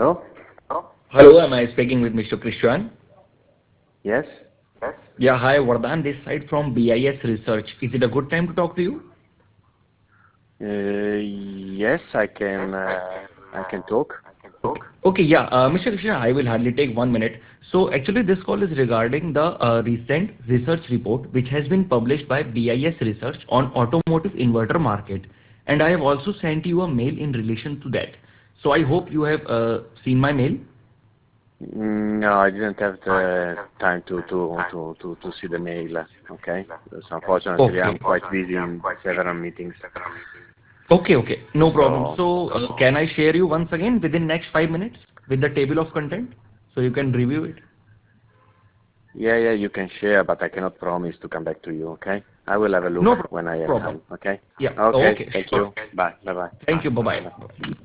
Hello? Hello, am I speaking with Mr. Christian? Yes? Yeah, hi, Vardhan, this side from BIS Research. Is it a good time to talk to you? Yes, I can talk. Okay, yeah, Mr. Christian, I will hardly take 1 minute. So, actually, this call is regarding the recent research report which has been published by BIS Research on automotive inverter market. And I have also sent you a mail in relation to that. So, I hope you have seen my mail. No, I didn't have the time to see the mail. Okay? Because unfortunately, I'm Okay. quite busy in several meetings. Okay, no problem. So, So, can I share you once again within next 5 minutes with the table of content so you can review it? yeah, you can share, but I cannot promise to come back to you. Okay? I will have a No look when I have problem. time. Okay? Yeah. Okay. Okay. Thank Sure. you. Bye. Bye. Thank you. Bye Bye. bye. Bye.